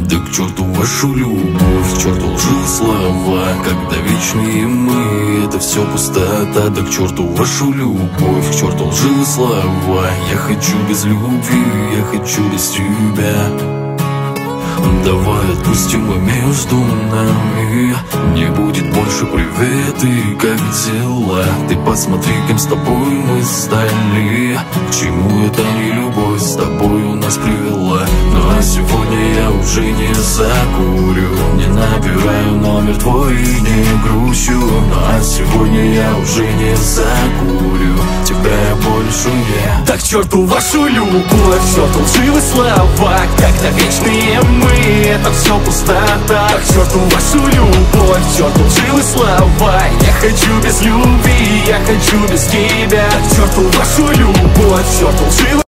Да к черту вашу любовь, к черту лживые слова, когда вечные мы, это все пустота. Да к черту вашу любовь, к черту лживые слова. Я хочу без любви, я хочу без тебя. Давай отпустим и между нами не будет больше привет и как дела. Ты посмотри, кем с тобой мы стали. К чему это не любовь с тобой у нас привела. Ну а сегодня я уже не закурю, не набираю номер твой и не грущу. Ну а сегодня я уже не закурю, тебя я больше не. Так к черту вашу любовь, к черту лживые слова, когда вечные мы, это все пустота. Так к черту вашу любовь, к черту лживые слова. Я хочу без любви, я хочу без тебя. Так к черту вашу любовь, к черту лживые